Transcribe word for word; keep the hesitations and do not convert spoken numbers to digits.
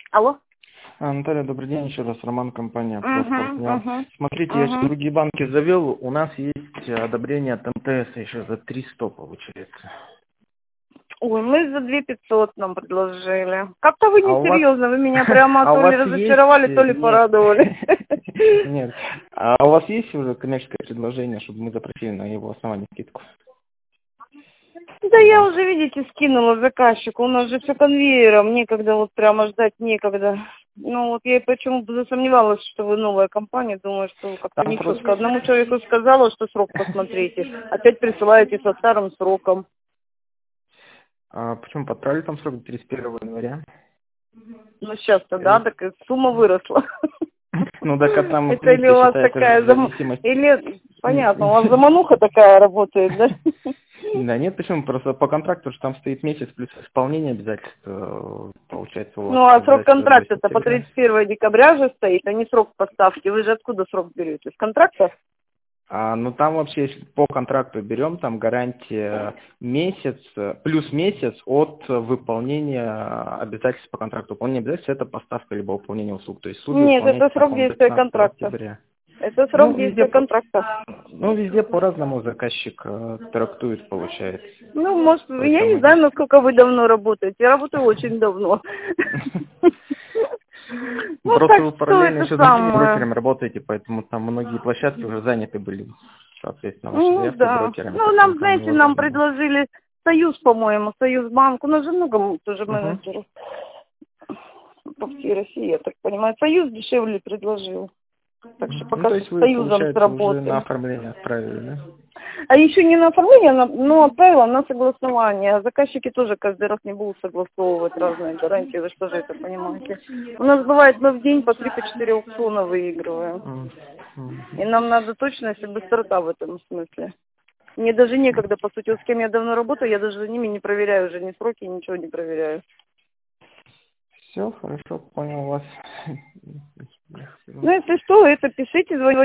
Алло. А, Наталья, добрый день, еще раз, Роман, компания Угу, «Постпартнер». угу, Смотрите, я сейчас угу. другие банки завел, у нас есть одобрение от МТС еще за триста получается. Ой, мы за две пятьсот нам предложили. Как-то вы А у вас, несерьезно, вы меня прямо а у то ли вас есть, разочаровали, то ли нет, порадовали. нет, а у вас есть уже коммерческое предложение, чтобы мы запросили на его основании скидку? Да я Банк. уже, видите, скинула заказчику, у нас же все конвейером, некогда вот прямо ждать некогда. Ну вот я и почему-то засомневалась, что вы новая компания, думаю, что как-то Там нечетко. просто, Одному человеку сказала, что срок посмотрите, опять присылаете со старым сроком. а, почему подправили там срок до тридцать первого января? Ну сейчас-то, да, Или- так и сумма выросла. Ну так а там, в Это или принципе, у вас считается же такая, в зам... зависимости. или, понятно, у вас замануха такая работает, да? Да нет, почему? Просто по контракту же там стоит месяц плюс исполнение обязательств. э, Получается, у вас Ну, а срок обязательства до контракта-то по сентября. тридцать первого декабря же стоит, а не срок поставки. Вы же откуда срок берете? С контракта? А, ну там вообще, если по контракту берем, там гарантия месяц, э, плюс месяц от выполнения обязательств по контракту. Выполнение обязательств — это поставка либо выполнение услуг. То есть услуги Нет, это выполняются, там, срок по-моему, до действия пятнадцатого контракта. октября. Это срок Ну, везде, действия по- контракта. ну, везде по-разному заказчик э, трактует, получается. Ну, может, я не Поэтому знаю, здесь насколько вы давно работаете. Я работаю очень давно. Ну, просто так вы что параллельно это еще с другими самое. брокерами работаете, поэтому там многие площадки уже заняты были. Соответственно, ваши Ну, заявки да. брокерами, Ну, поэтому нам, там знаете, нам невозможно было. предложили Союз, по-моему, Союзбанк. У нас же много тоже Угу. менеджеров по всей России, я так понимаю. Союз дешевле предложил. Так что Ну, пока то что есть с вы, Союзом получается, уже на сработаем. оформление отправили, да? А еще не на оформление, на- но отправила на согласование. А заказчики тоже каждый раз не будут согласовывать разные гарантии. Вы что же это понимаете? У нас бывает, мы в день по три, по четыре аукциона выигрываем. М, м. И нам надо точность и быстрота в этом смысле. Мне даже некогда, по сути, вот с кем я давно работаю, я даже за ними не проверяю уже ни сроки, ничего не проверяю. Все, хорошо, понял вас. Ну, если что, это пишите, звоните.